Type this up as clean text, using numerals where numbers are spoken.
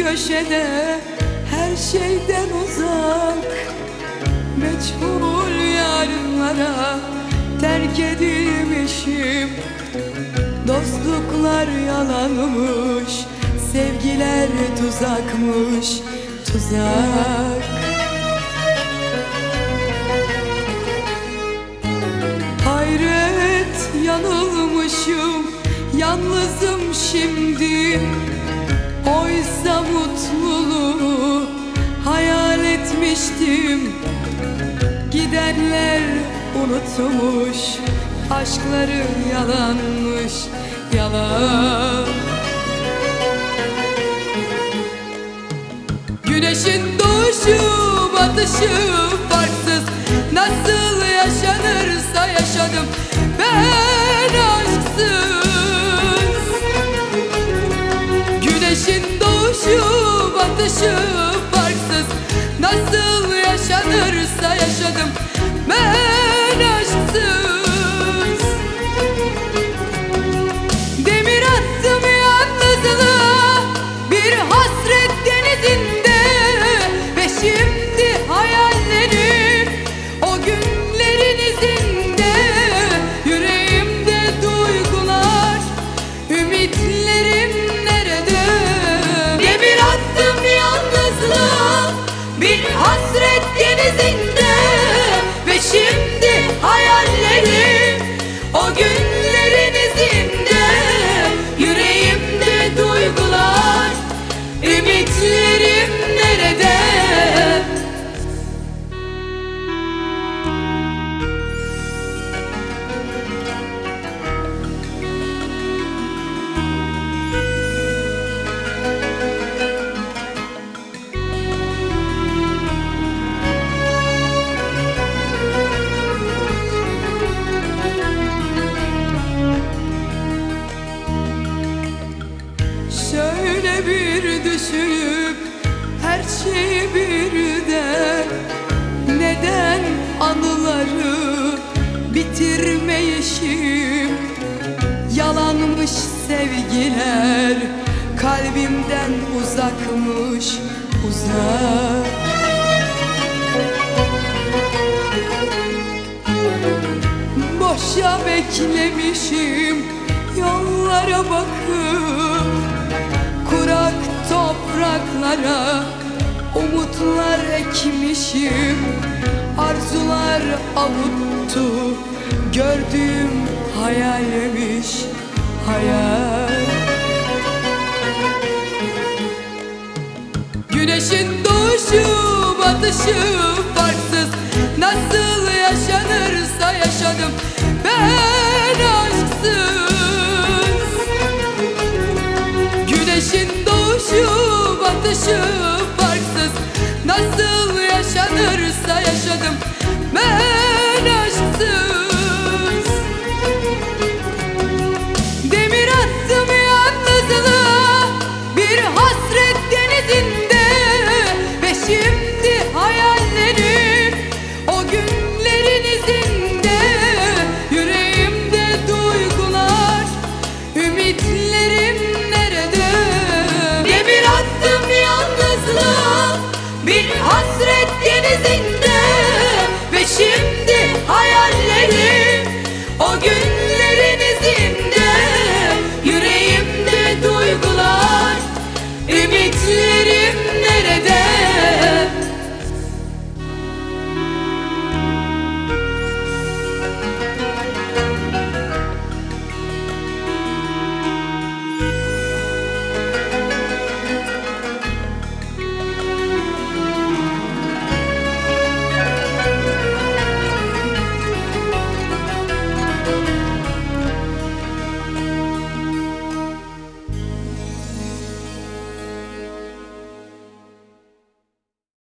köşede, her şeyden uzak, meçhul yarınlara terk edilmişim. Dostluklar yalanmış, sevgiler tuzakmış, tuzak. Hayret, yanılmışım, yalnızım şimdi. Oysa mutluluğu hayal etmiştim. Gidenler unutmuş, aşkları yalanmış, yalan. Güneşin doğuşu batışı farksız, nasıl yaşanırsa yaşadım ben aşksız. Güneşin doğuşu batışı farksız, nasıl yaşanırsa yaşadım ben aşksız. Demir attım yalnızlığa bir hasret denizinde, ve şimdi hayallerim o günlerin izinde. Yüreğimde duygular, ümitlerim nerede? Demir attım yalnızlığa bir hasret denizinde, ve şimdi hayallerim o günlerin izinde. Yüreğimde duygular, ümitlerim nerede? Şöyle bir düşünüp her şeyi birden, neden anıları bitirmeyişim? Yalanmış sevgiler, kalbimden uzakmış, uzak. Boşa beklemişim yollara bakıp, kurak topraklara umutlar ekmişim. Arzular avuttu, gördüğüm hayalmiş, hayal. Güneşin doğuşu batışı farksız, nasıl yaşanırsa yaşadım ben aşksız. Güneşin doğuşu batışı farksız, nasıl yaşanırsa